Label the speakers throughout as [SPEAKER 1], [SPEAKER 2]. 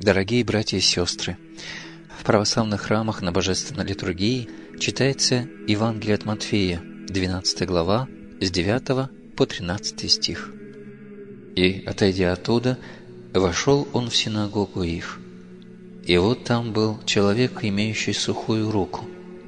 [SPEAKER 1] Дорогие братья и сестры, в православных храмах на божественной литургии читается Евангелие от Матфея, 12 глава, с 9 по 13 стих. «И, отойдя оттуда, вошел он в синагогу их. И вот там был человек, имеющий сухую руку,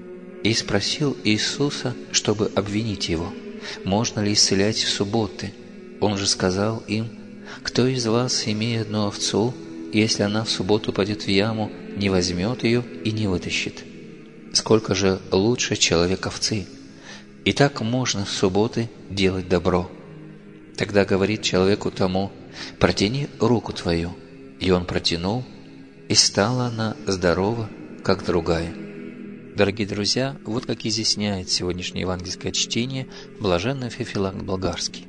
[SPEAKER 1] и спросил Иисуса, чтобы обвинить его, можно ли исцелять в субботы. Он же сказал им: кто из вас, имея одну овцу, если она в субботу пойдет в яму, не возьмет ее и не вытащит? Сколько же лучше человек овцы? И так можно в субботы делать добро. Тогда говорит человеку тому: протяни руку твою. И он протянул, и стала она здорова, как другая». Дорогие друзья, вот как изъясняет сегодняшнее евангельское чтение блаженный Феофилакт Болгарский.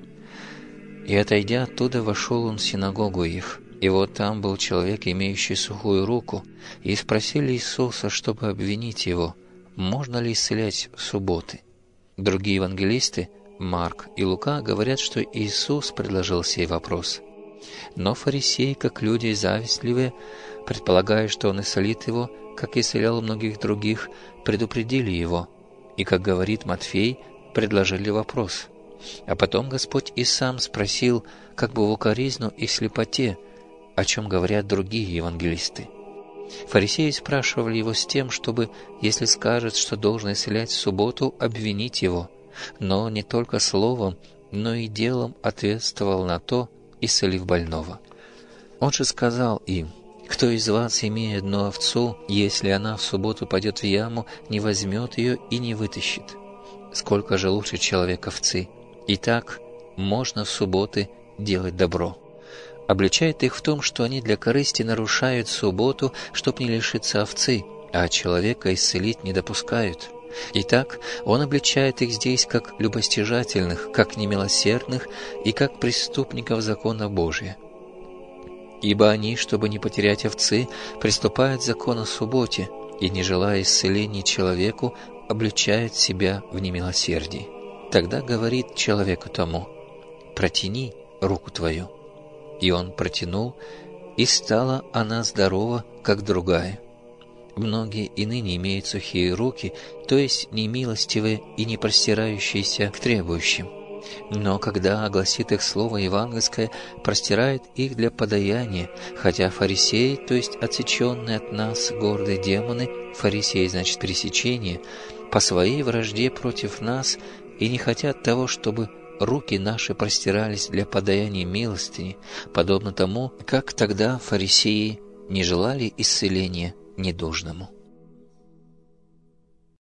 [SPEAKER 1] «И, отойдя оттуда, вошел он в синагогу их. И вот там был человек, имеющий сухую руку, и спросили Иисуса, чтобы обвинить его, можно ли исцелять в субботы. Другие евангелисты, Марк и Лука, говорят, что Иисус предложил сей вопрос. Но фарисеи, как люди завистливые, предполагая, что он исцелит его, как исцелял многих других, предупредили его, и, как говорит Матфей, предложили вопрос. А потом Господь и сам спросил, как бы в укоризну и слепоте, о чем говорят другие евангелисты. Фарисеи спрашивали его с тем, чтобы, если скажет, что должен исцелять в субботу, обвинить его, но не только словом, но и делом ответствовал на то, исцелив больного. Он же сказал им: кто из вас, имея одну овцу, если она в субботу пойдет в яму, не возьмет ее и не вытащит? Сколько же лучше человек овцы? И так можно в субботы делать добро. Обличает их в том, что они для корысти нарушают субботу, чтоб не лишиться овцы, а человека исцелить не допускают. Итак, он обличает их здесь как любостяжательных, как немилосердных и как преступников закона Божия. Ибо они, чтобы не потерять овцы, приступают к закону о субботе и, не желая исцеления человеку, обличают себя в немилосердии. Тогда говорит человеку тому: протяни руку твою. И он протянул, и стала она здорова, как другая. Многие и ныне имеют сухие руки, то есть немилостивые и не простирающиеся к требующим. Но когда огласит их слово евангельское, простирает их для подаяния, хотя фарисеи, то есть отсеченные от нас гордые демоны, фарисеи значит пресечение, по своей вражде против нас и не хотят того, чтобы руки наши простирались для подаяния милостыни, подобно тому, как тогда фарисеи не желали исцеления недужному.